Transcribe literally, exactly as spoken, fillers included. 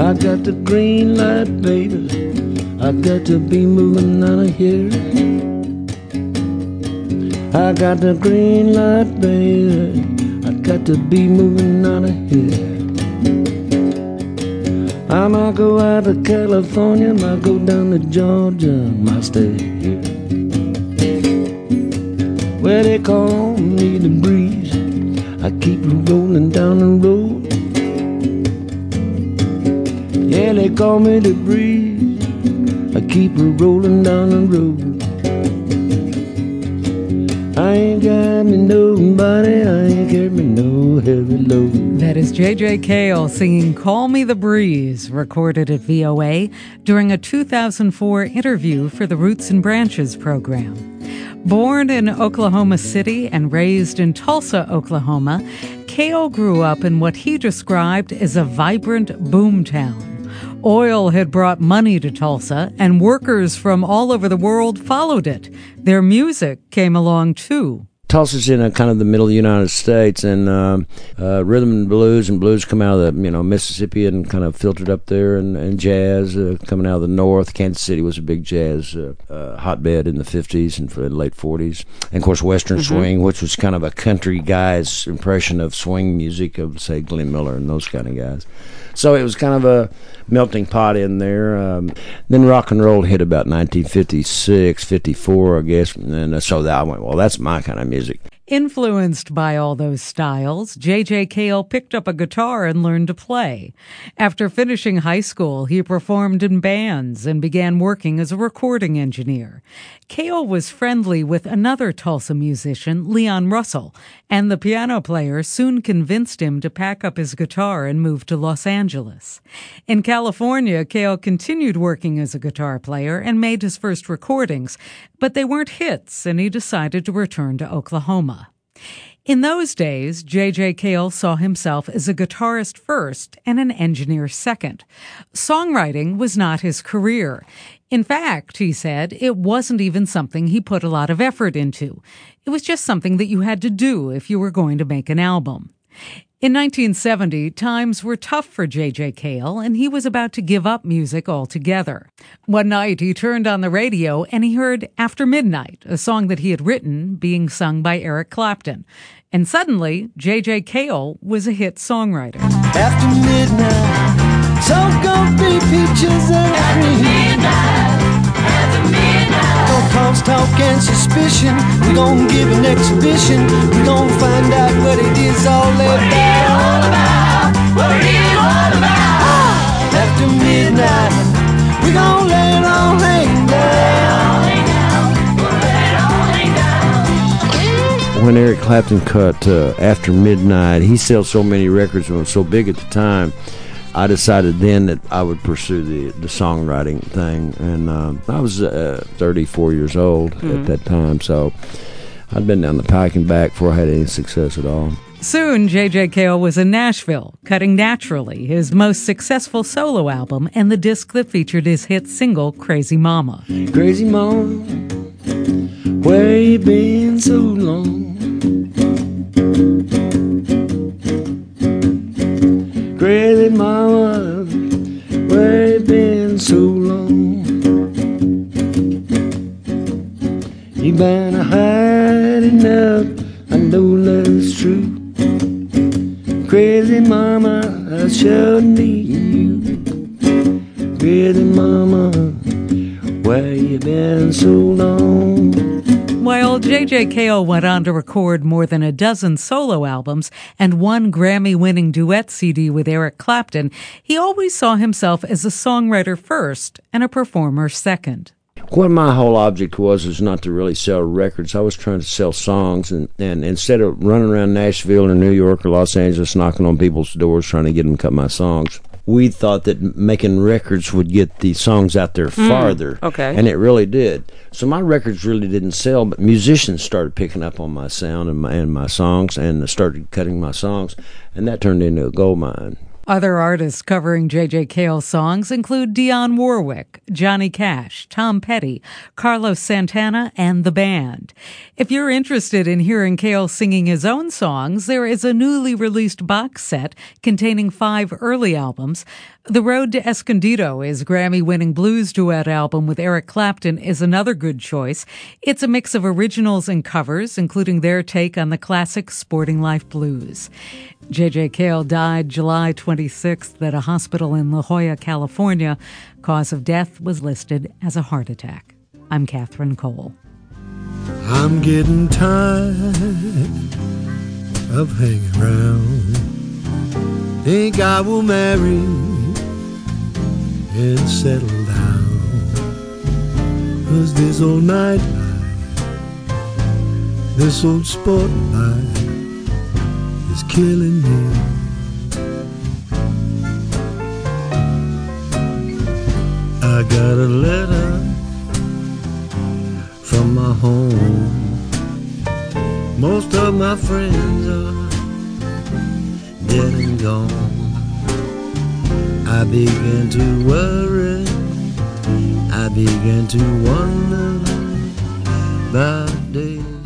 I got the green light, baby. I got to be moving out of here. I got the green light, baby. I got to be moving out of here. I might go out to California, might go down to Georgia, might stay here. Where they call me the breeze, I keep rolling down the road. Yeah, they call me the breeze, I keep rolling down the road. I ain't got me nobody, I ain't got me no heavy load. That is J J Cale singing Call Me the Breeze, recorded at V O A during a two thousand four interview for the Roots and Branches program. Born in Oklahoma City and raised in Tulsa, Oklahoma, Cale grew up in what he described as a vibrant boomtown. Oil had brought money to Tulsa, and workers from all over the world followed it. Their music came along, too. Tulsa's in a kind of the middle of the United States, and uh, uh, rhythm and blues and blues come out of the, you know, Mississippi and kind of filtered up there, and, and jazz uh, coming out of the north. Kansas City was a big jazz uh, uh, hotbed in the fifties and for the late forties. And, of course, Western mm-hmm. swing, which was kind of a country guy's impression of swing music of, say, Glenn Miller and those kind of guys. So it was kind of a melting pot in there. Um, then rock and roll hit about nineteen fifty-six, fifty-four, I guess. And uh, so that I went, well, that's my kind of music. Influenced by all those styles, J J Cale picked up a guitar and learned to play. After finishing high school, he performed in bands and began working as a recording engineer. Cale was friendly with another Tulsa musician, Leon Russell, and the piano player soon convinced him to pack up his guitar and move to Los Angeles. In California, Cale continued working as a guitar player and made his first recordings, but they weren't hits, and he decided to return to Oklahoma. In those days, J J Cale saw himself as a guitarist first and an engineer second. Songwriting was not his career. In fact, he said, it wasn't even something he put a lot of effort into. It was just something that you had to do if you were going to make an album. In nineteen seventy, times were tough for J J Cale, and he was about to give up music altogether. One night, he turned on the radio and he heard After Midnight, a song that he had written, being sung by Eric Clapton. And suddenly, J J Cale was a hit songwriter. After midnight, so gonna be peaches and cream. Midnight, after midnight. No cross talk and suspicion. We gon' give an exhibition. We gon' find out what it is all about. What it is all about. What it is all about. Ah, after midnight, we gon' let it all hang down. When Eric Clapton cut uh, After Midnight, he sold so many records and was so big at the time, I decided then that I would pursue the, the songwriting thing. And um, I was uh, thirty-four years old mm-hmm. at that time, so I'd been down the pike and back before I had any success at all. Soon, J J Cale was in Nashville, cutting Naturally, his most successful solo album and the disc that featured his hit single, Crazy Mama. Crazy Mama, where you been so long? Crazy mama, where you been so long? You been hiding out, I know that's true. Crazy mama, I sure need you. Crazy mama, where you been so long? While J J Cale went on to record more than a dozen solo albums and one Grammy-winning duet C D with Eric Clapton, he always saw himself as a songwriter first and a performer second. What my whole object was was not to really sell records. I was trying to sell songs, and, and instead of running around Nashville or New York or Los Angeles knocking on people's doors trying to get them to cut my songs, we thought that making records would get the songs out there farther. Mm, okay. And it really did. So my records really didn't sell, but musicians started picking up on my sound and my, and my songs and started cutting my songs, and that turned into a gold mine. Other artists covering J J. Cale songs include Dionne Warwick, Johnny Cash, Tom Petty, Carlos Santana, and The Band. If you're interested in hearing Cale singing his own songs, there is a newly released box set containing five early albums. The Road to Escondido, his Grammy-winning blues duet album with Eric Clapton, is another good choice. It's a mix of originals and covers, including their take on the classic Sporting Life blues. J J. Cale died July twenty-sixth at a hospital in La Jolla, California. Cause of death was listed as a heart attack. I'm Catherine Cole. I'm getting tired of hanging around. Think I will marry and settle down. 'Cause this old night life, this old sport life is killing me. I got a letter from my home. Most of my friends are dead and gone. I began to worry, I began to wonder about days.